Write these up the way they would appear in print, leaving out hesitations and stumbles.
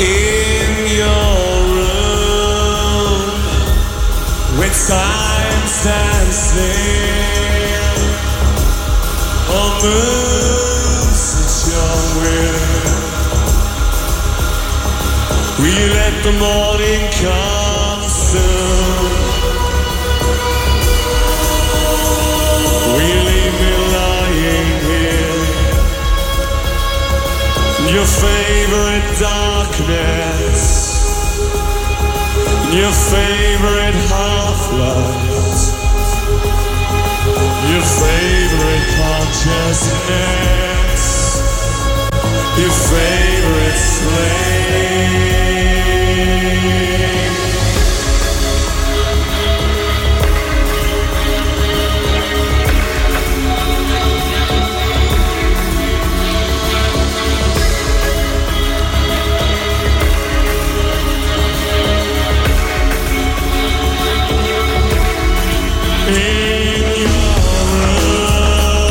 In your room, when time stands still, or moves at your will, we let the morning come soon. We leave me lying here, your favorite darkness, your favorite half-light, your favorite consciousness, your favorite slave. In your room,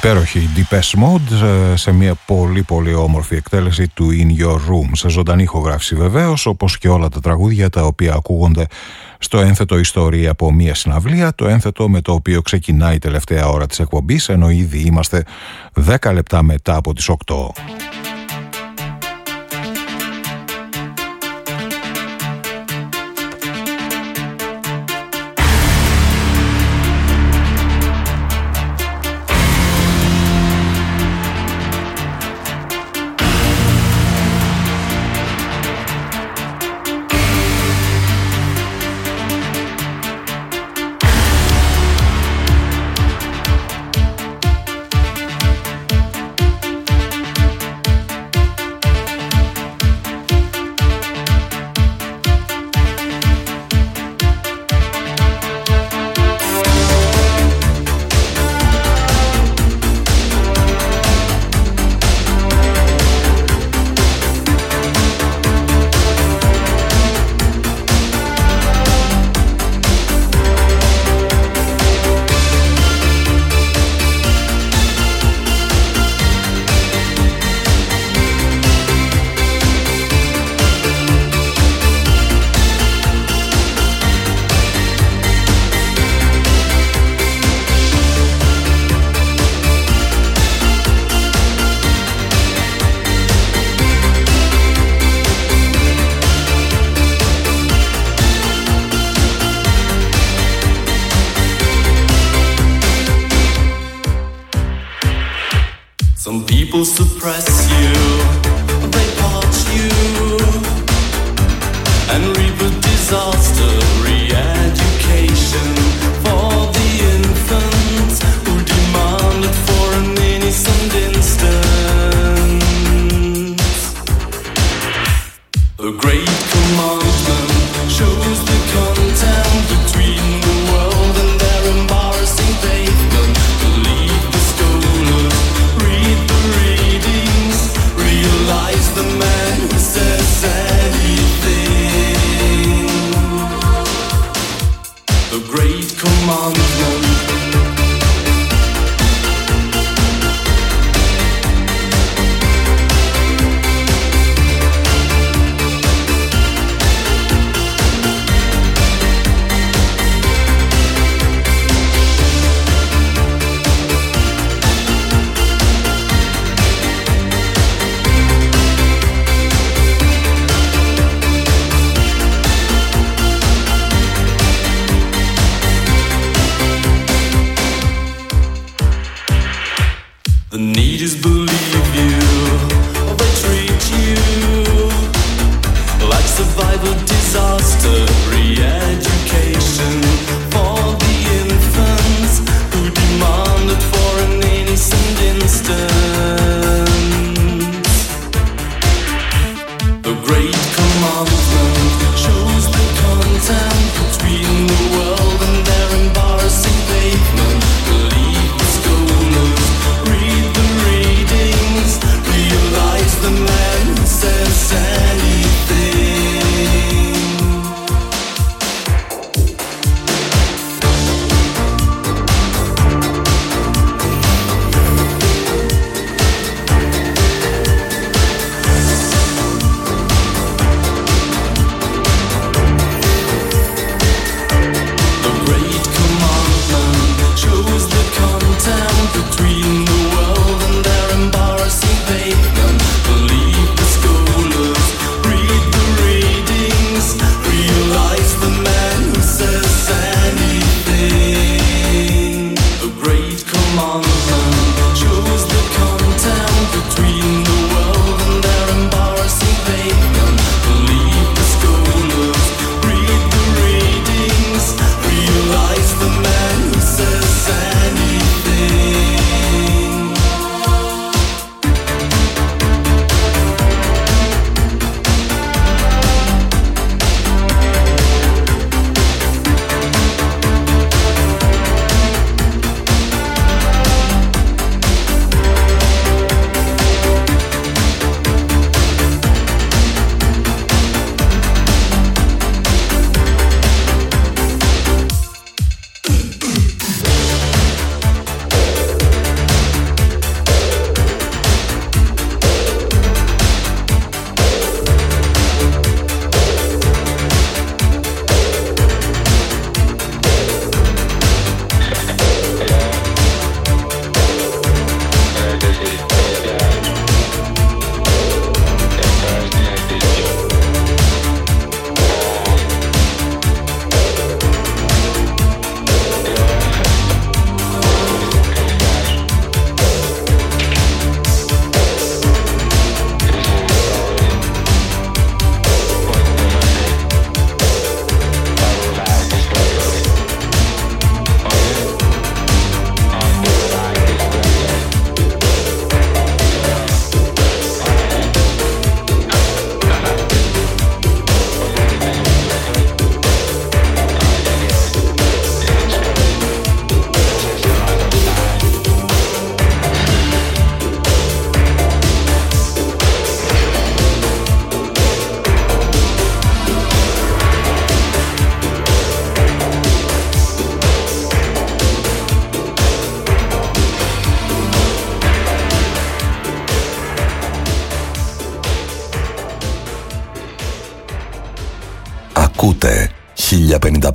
Υπέροχη Depeche Mode σε μια πολύ πολύ όμορφη εκτέλεση του In Your Room, σε ζωντανή ηχογράφηση βεβαίως, όπως και όλα τα τραγούδια τα οποία ακούγονται στο ένθετο ιστορία από μια συναυλία, το ένθετο με το οποίο ξεκινάει η τελευταία ώρα της εκπομπής, ενώ ήδη είμαστε 10 λεπτά μετά από τις 8. Suppress you, they parch you and reap a disaster. Re-education for the infants who demanded for an innocent instance. The great commandment shows the content between the world and their embarrassing pavement. Believe the scholars, read the readings, realize the man who says anything. The great commandment. The need is believe you, or they treat you like survival disaster. Re-education for the infants who demanded for an innocent instance. The great commandment shows the content between the world and their embarrassing pavement. Believe the scholars, read the readings, realize the man who says anything.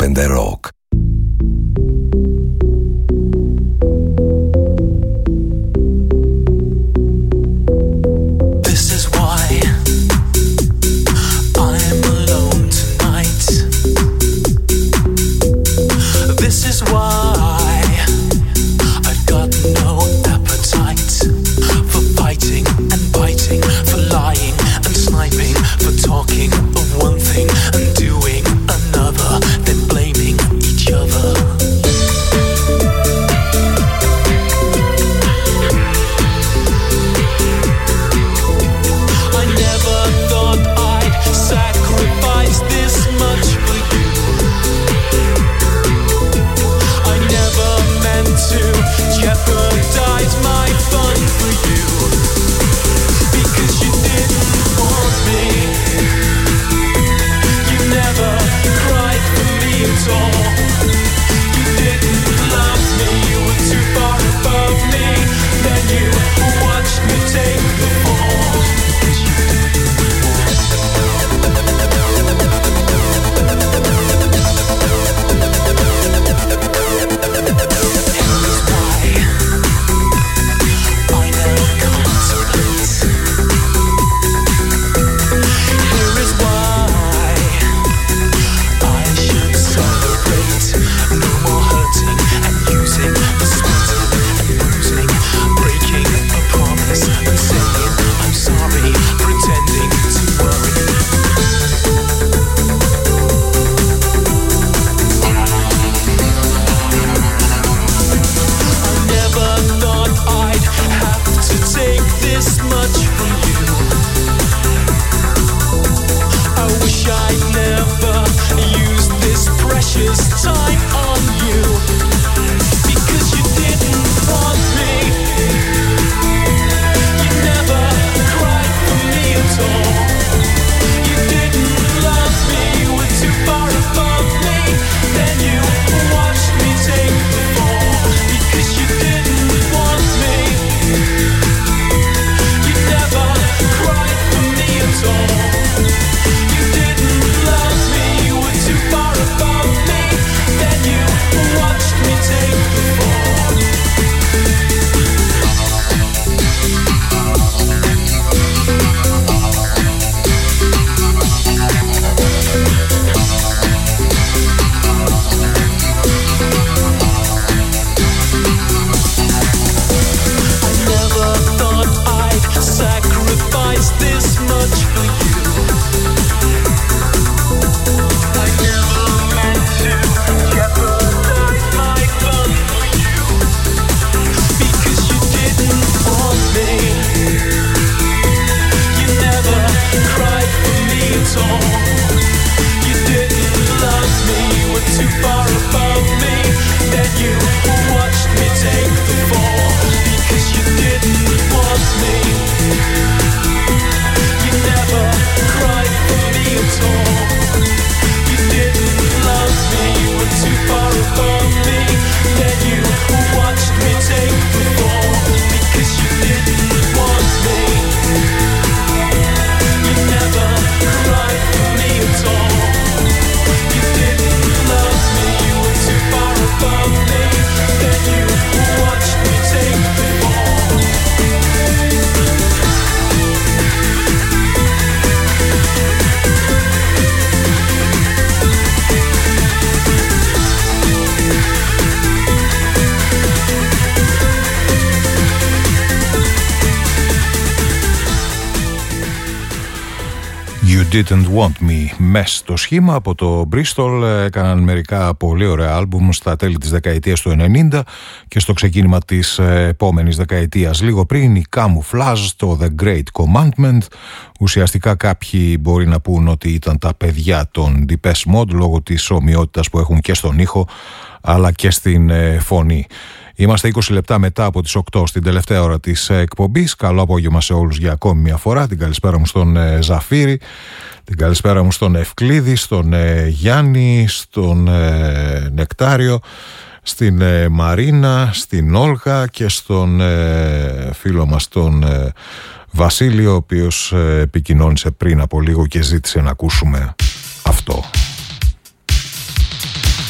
95 Rock. Talking of one thing and doing another, then blaming each other. I never thought I'd sacrifice this much for you. I never meant to jeopardize my fun for you, because you didn't want me. Never cried for me at all. You didn't love me, you were too far above me. Then you watched me take the fall. Here's why I never contemplate. Here is why celebrate. No more hurting and using the splitting and bruising, breaking a promise and saying I'm sorry, pretending to worry. I never thought I'd have to take this much from you. I wish I'd never used this precious time on you, because you didn't want me. You never cried for me at all. You didn't love me, you were too far above me. Then you watched me take the fall, because you didn't want me. You never cried for me at all. You didn't love me, you were too far above me. Then you watched me take the fall. I never thought I'd sacrifice this much for you. I never meant to jeopardize my fun for you, because you didn't want me. You never cried for me at all. You didn't love me, you were too far above me. Then you watched me take the fall, because you didn't want me. You never cried for me at all. You didn't love me, you were too far above me. Then you watched me take the fall, because you didn't want me. You never cried for me at all. You didn't love me, you were too far above me. Then you watched me take the fall. You Didn't Want Me. Mess το σχήμα από το Bristol, έκαναν μερικά πολύ ωραία άλμπουμ στα τέλη της δεκαετίας του 90 και στο ξεκίνημα της επόμενης δεκαετίας. Λίγο πριν η Camouflage, το The Great Commandment. Ουσιαστικά κάποιοι μπορεί να πούν ότι ήταν τα παιδιά των Depeche Mode λόγω της ομοιότητας που έχουν και στον ήχο αλλά και στην φωνή. Είμαστε 20 λεπτά μετά από τις 8 στην τελευταία ώρα της εκπομπής. Καλό απόγευμα σε όλους για ακόμη μια φορά. Την καλησπέρα μου στον Ζαφύρη, την καλησπέρα μου στον Ευκλήδη, στον Γιάννη, στον Νεκτάριο, στην Μαρίνα, στην Όλγα και στον φίλο μας τον Βασίλη, ο οποίος επικοινώνησε πριν από λίγο και ζήτησε να ακούσουμε αυτό.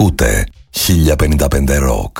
Ακούτε 1055 Rock.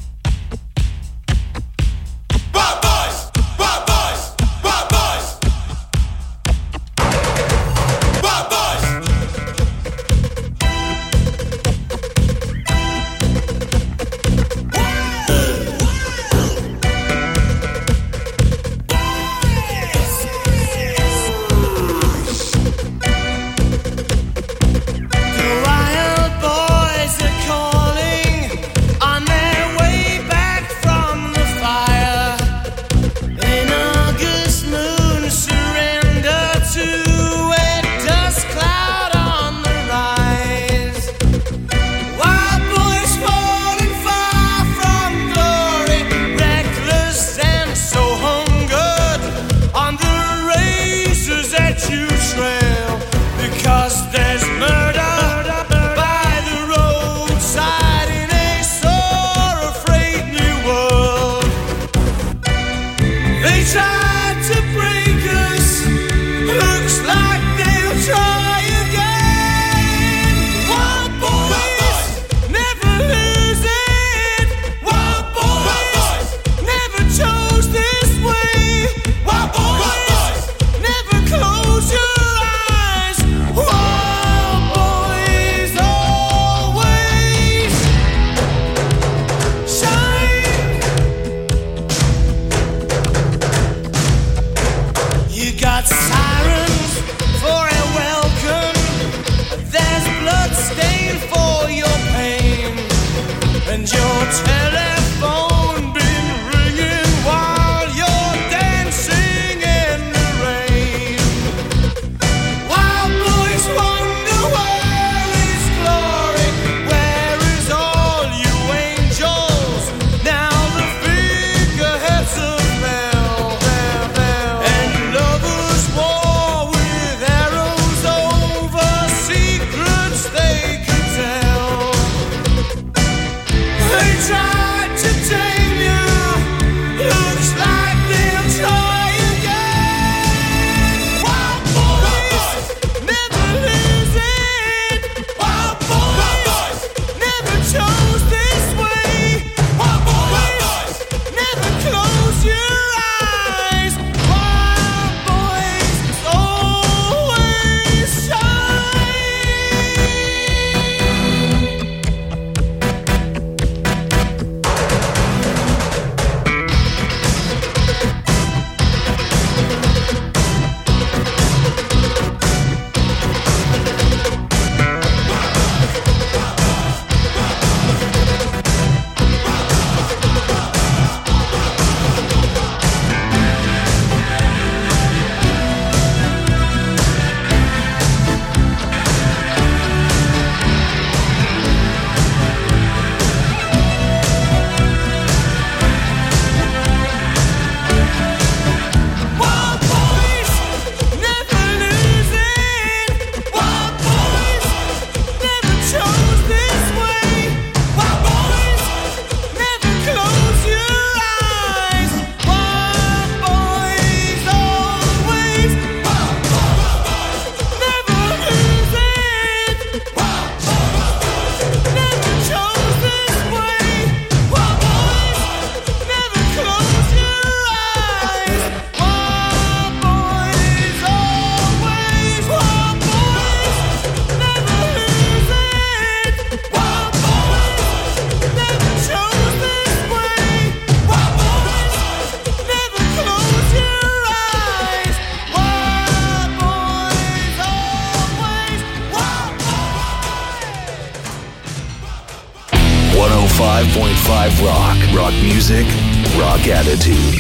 Rock music, rock attitude.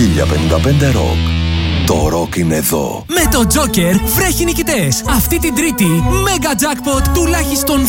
1055 Rock. Το rock είναι εδώ. Με το Joker βρέχει νικητές. Αυτή την Τρίτη, Mega Jackpot τουλάχιστον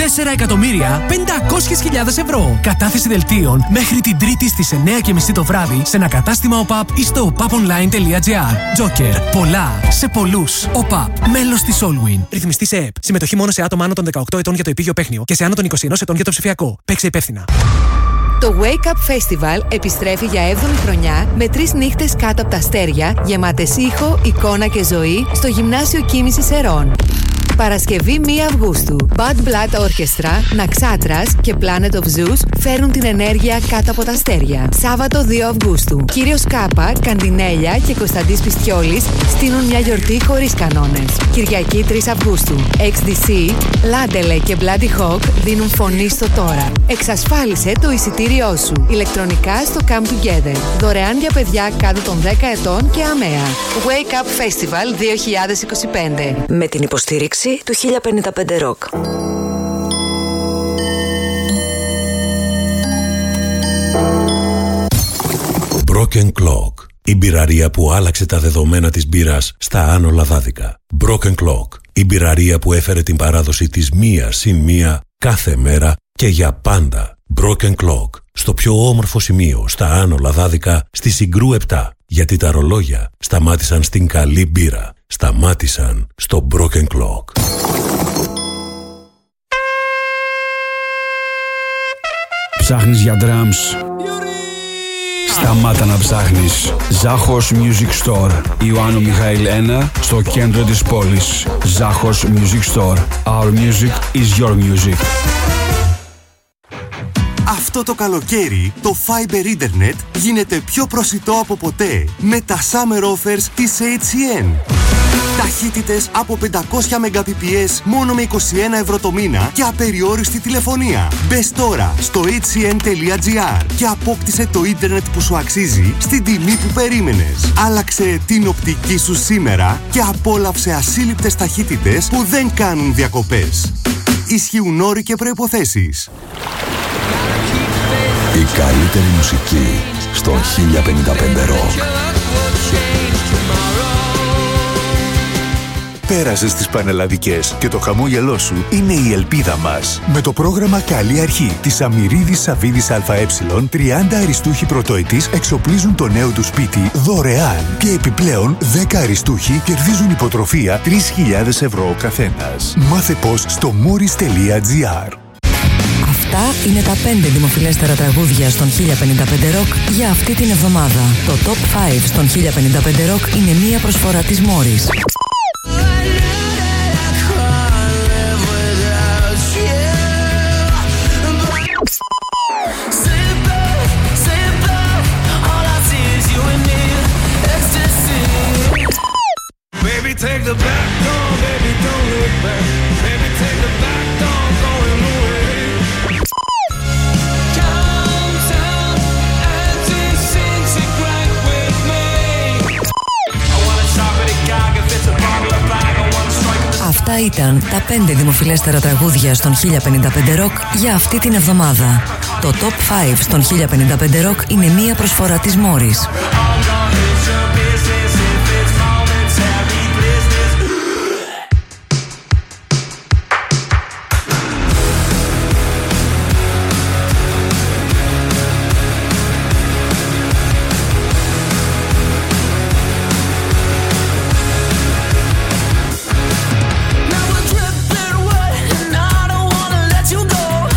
14.500.000 ευρώ. Κατάθεση δελτίων μέχρι την Τρίτη στις 9:30 το βράδυ σε ένα κατάστημα ΟΠΑΠ ή στο opaponline.gr. Joker. Πολλά σε πολλούς. ΟΠΑΠ. Μέλος της Allwin. Ρυθμιστή σε ΕΠ. Συμμετοχή μόνο σε άτομα άνω των 18 ετών για το επίγειο παίχνιο και σε άνω των 21 ετών για το ψηφιακό. Παίξε υπεύθυνα. Το Wake Up Festival επιστρέφει για 7η χρονιά με 3 νύχτες κάτω από τα αστέρια, γεμάτες ήχο, εικόνα και ζωή στο Γυμνάσιο Κίνησης Ερών. Παρασκευή 1 Αυγούστου. Bad Blood Orchestra, Naxatras και Planet of Zeus φέρνουν την ενέργεια κάτω από τα αστέρια. Σάββατο 2 Αυγούστου. Κύριος Κάπα, Καντινέλια και Κωνσταντής Πιστιόλης στείνουν μια γιορτή χωρίς κανόνες. Κυριακή 3 Αυγούστου. XDC, Λάντελε και Bloody Hawk δίνουν φωνή στο τώρα. Εξασφάλισε το εισιτήριό σου. Ηλεκτρονικά στο Come Together. Δωρεάν για παιδιά κάτω των 10 ετών και αμαία. Wake Up Festival 2025. Με την υποστήριξη του 1055 Rock. Broken Clock. Η μπειραρία που άλλαξε τα δεδομένα της μπύρας στα Άνω Λαδάδικα. Broken Clock. Η μπειραρία που έφερε την παράδοση της μία συν μία κάθε μέρα και για πάντα. Broken Clock. Στο πιο όμορφο σημείο στα Άνω Λαδάδικα, στη Συγκρού 7. Γιατί τα ρολόγια σταμάτησαν στην καλή μπύρα. Σταμάτησαν στο Broken Clock. Ψάχνεις για drums? Σταμάτα να ψάχνεις. Ζάχος Music Store. Ιωάννου Μιχαήλ 1 στο κέντρο της πόλης. Ζάχος Music Store. Our music is your music. Αυτό το καλοκαίρι το Fiber Internet γίνεται πιο προσιτό από ποτέ με τα Summer Offers της HCN. Ταχύτητες από 500 Mbps μόνο με 21 ευρώ το μήνα και απεριόριστη τηλεφωνία. Μπες τώρα στο hcn.gr και απόκτησε το ίντερνετ που σου αξίζει στην τιμή που περίμενες. Άλλαξε την οπτική σου σήμερα και απόλαυσε ασύλληπτες ταχύτητες που δεν κάνουν διακοπές. Ισχύουν όροι και προϋποθέσεις. Η καλύτερη μουσική στο 1055 Rock. Πέρασες τις πανελλαδικές και το χαμόγελό σου είναι η ελπίδα μας. Με το πρόγραμμα Καλή Αρχή της Αμυρίδης Σαββίδης ΑΕ, 30 αριστούχοι πρωτοετής εξοπλίζουν το νέο του σπίτι δωρεάν και επιπλέον 10 αριστούχοι κερδίζουν υποτροφία 3.000 ευρώ ο καθένας. Μάθε πώς στο moris.gr. Αυτά είναι τα 5 δημοφιλέστερα τραγούδια στον 1055 Rock για αυτή την εβδομάδα. Το Top 5 στον 1055 Rock είναι μία προσφορά της Morris. Take the back door, baby, don't look back. Baby, take the back door, going away. Downtown and disintegrate with me. I wanna shop at a gag if it's a bottle of bag. I wanna strike. Αυτά ήταν τα 5 δημοφιλέστερα τραγούδια στον 1055 Rock για αυτή την εβδομάδα. Το Top 5 στον 1055 Rock είναι μία προσφορά της Morris.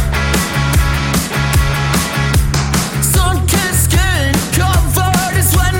Sun kissed skin, covered in sweat.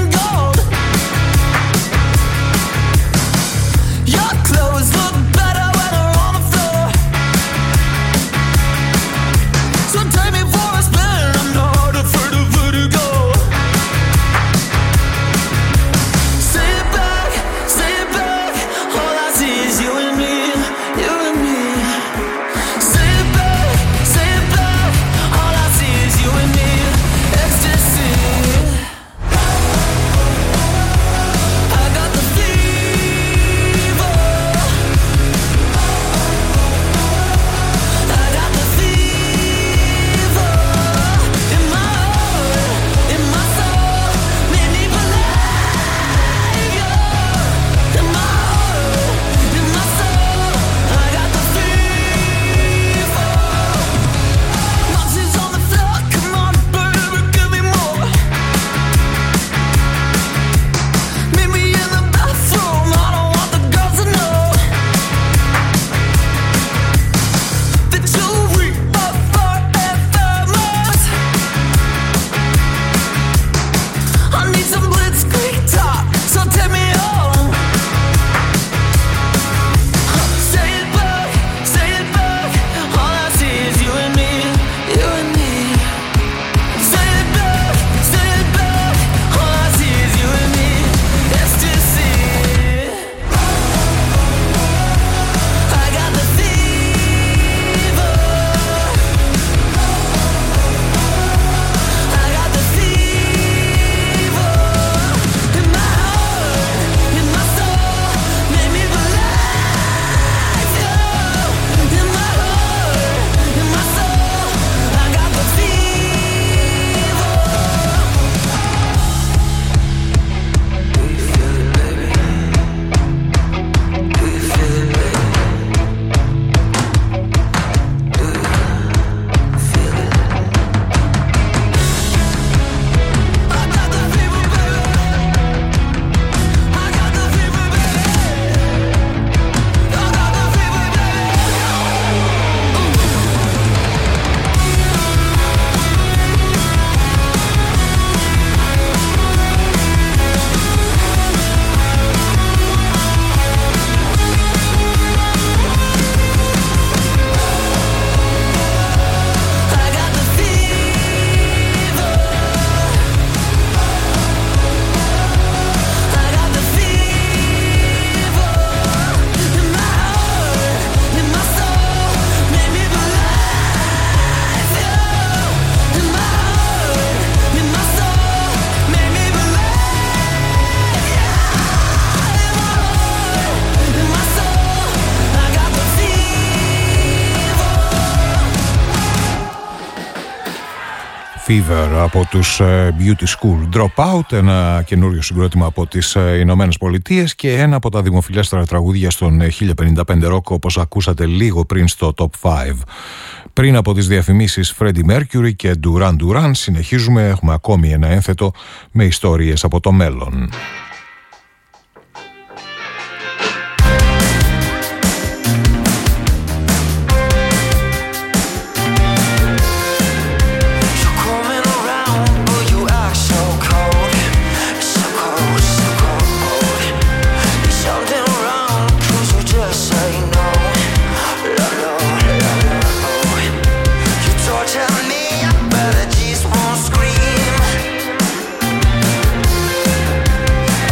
Fever από τους Beauty School Dropout, ένα καινούριο συγκρότημα από τις Ηνωμένες Πολιτείες και ένα από τα δημοφιλέστερα τραγούδια στον 1055 Rock, όπως ακούσατε λίγο πριν στο Top 5. Πριν από τις διαφημίσεις Freddie Mercury και Duran Duran συνεχίζουμε, έχουμε ακόμη ένα ένθετο με ιστορίες από το μέλλον. But I just won't scream.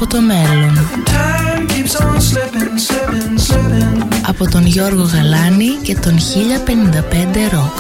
από το μέλλον. Από τον Γιώργο Γαλάνη και τον 1055 Ροκ.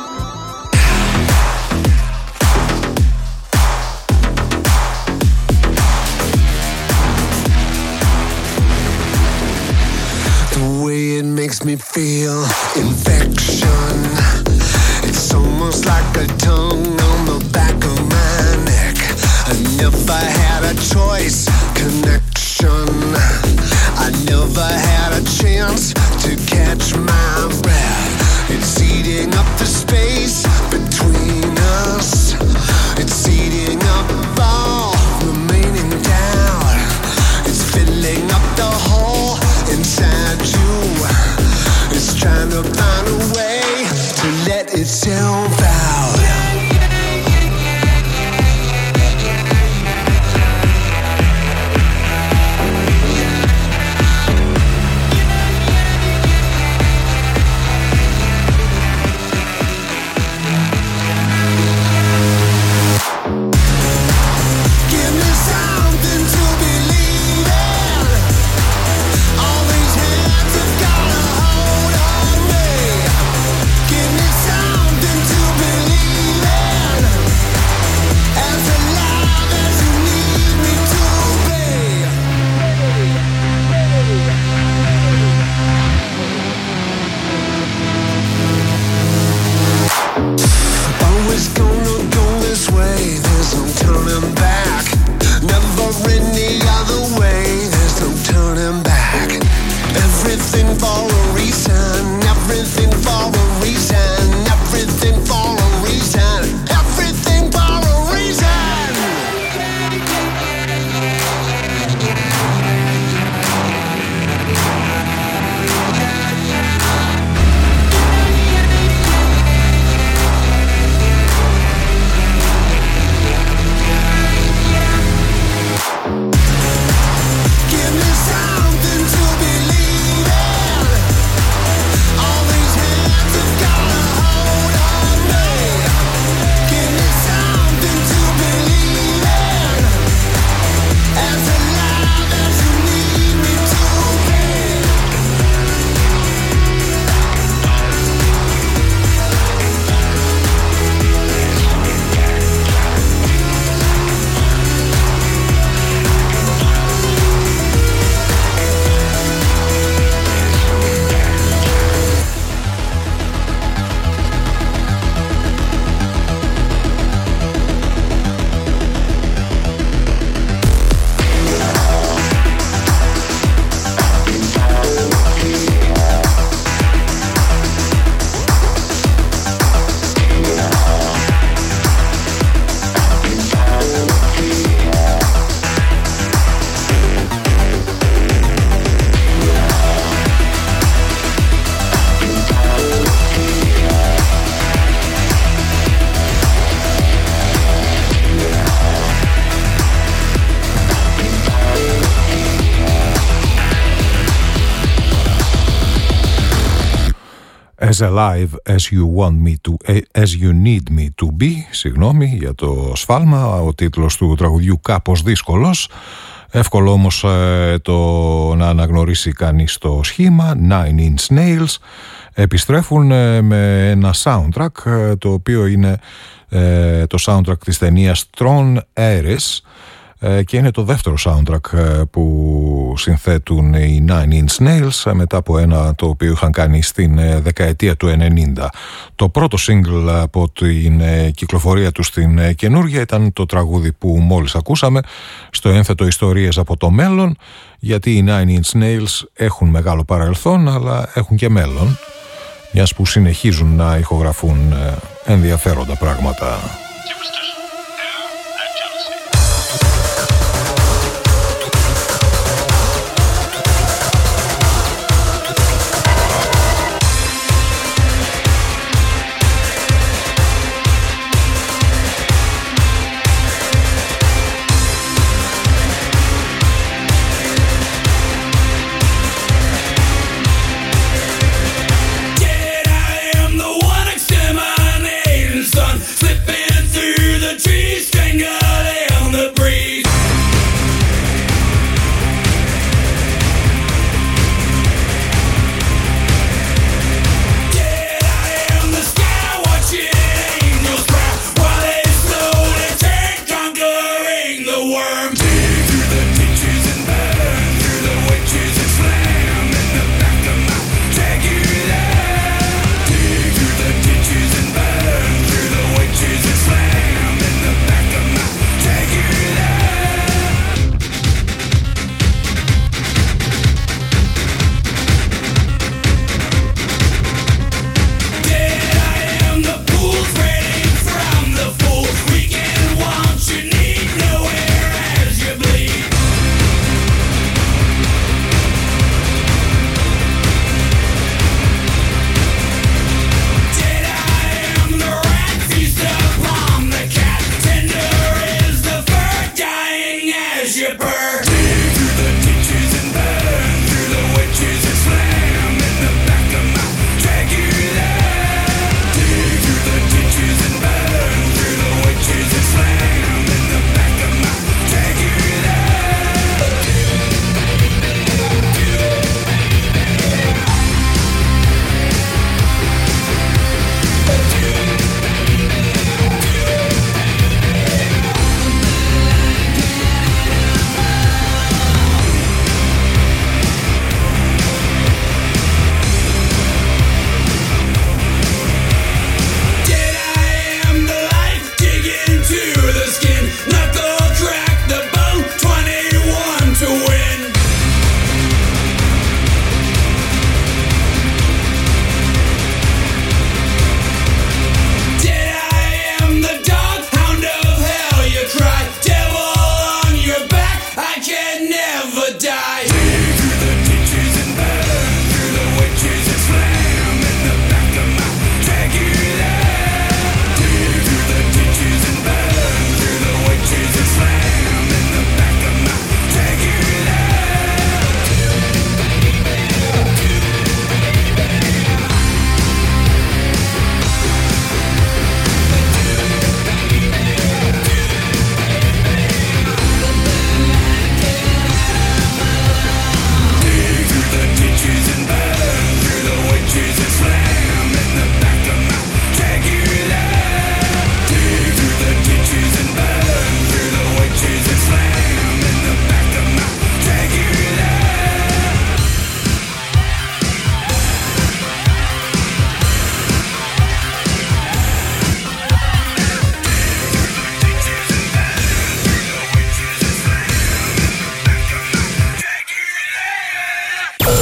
Makes me feel infection. It's almost like a tongue on the back of my neck. I never had a choice, connection. I never had a chance to catch my breath. It's eating up the space between us. It's eating up all remaining doubt. It's filling up the hole inside you. It's trying to find a way to let itself out. As alive as you want me to, as you need me to be. Συγγνώμη για το σφάλμα. Ο τίτλος του τραγουδιού κάπως δύσκολος. Εύκολο όμως το να αναγνωρίσει κανείς το σχήμα. Nine Inch Nails επιστρέφουν με ένα soundtrack το οποίο είναι το soundtrack της ταινίας Tron Ares και είναι το δεύτερο soundtrack που συνθέτουν οι Nine Inch Nails μετά από ένα το οποίο είχαν κάνει στην δεκαετία του 90. Το πρώτο single από την κυκλοφορία του στην καινούργια ήταν το τραγούδι που μόλις ακούσαμε στο ένθετο Ιστορίες από το μέλλον, γιατί οι Nine Inch Nails έχουν μεγάλο παρελθόν αλλά έχουν και μέλλον, μιας που συνεχίζουν να ηχογραφούν ενδιαφέροντα πράγματα. Slipping through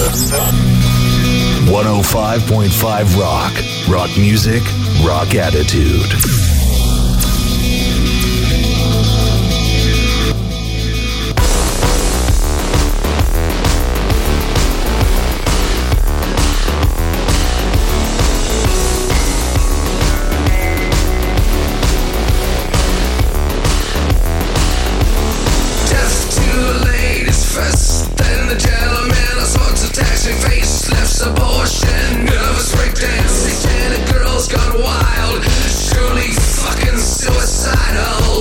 105.5 Rock. Rock music, rock attitude. Abortion, nervous breakdown, satanic girls gone wild. Surely fucking suicidal.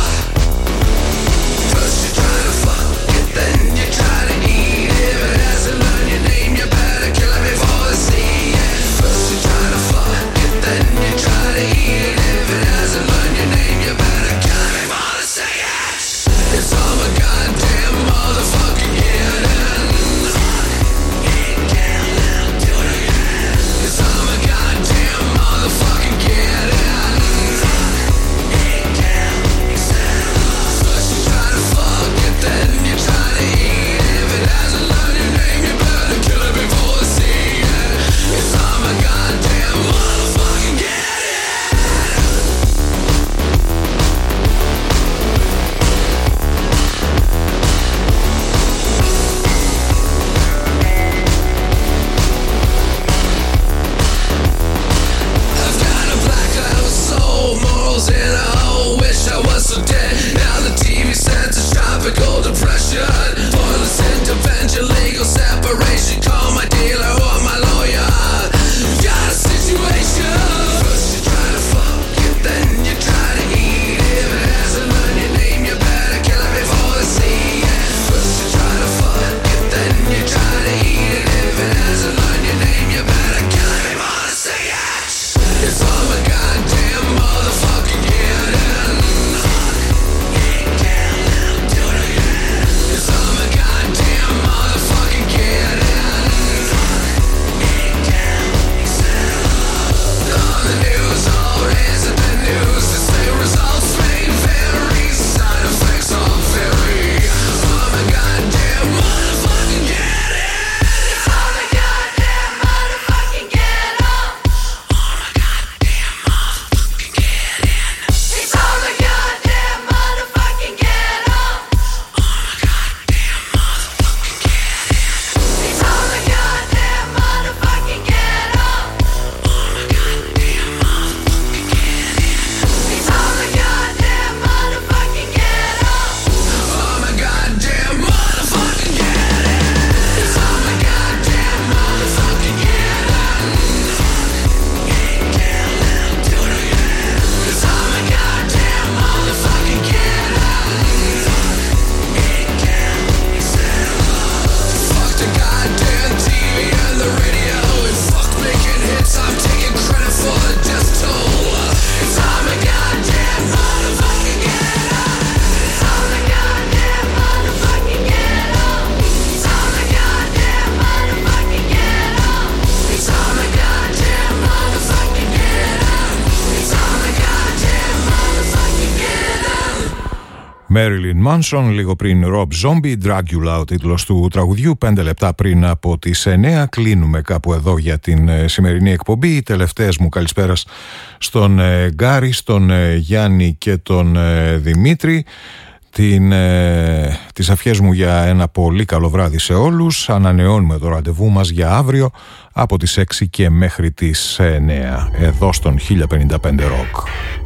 First you try to fuck it, then you try to eat it. If it hasn't learned your name, you better kill it before they see it. First you try to fuck it, then you try to eat it. If it hasn't learned your name, you better kill it before they say it. It's all my goddamn motherfucking head. Depression, pointless intervention, legal separation. Call my dealer or my lawyer. Got a situation. First you try to fuck it, then you try to eat it. If it hasn't learned your name, you better kill it before they see it. First you try to fuck it, then you try to eat it. If it hasn't learned your name, you better kill it before they see it. It's all my goddamn motherfucking head. Marilyn Manson, λίγο πριν Rob Zombie, Dracula ο τίτλος του τραγουδιού. 5 λεπτά πριν από τις 9 κλείνουμε κάπου εδώ για την σημερινή εκπομπή. Οι τελευταίες μου καλησπέρας στον Γκάρη, στον Γιάννη και τον Δημήτρη. Τις ευχές μου για ένα πολύ καλό βράδυ σε όλους. Ανανεώνουμε το ραντεβού μας για αύριο από τις 6 και μέχρι τις 9 εδώ στον 1055 Rock.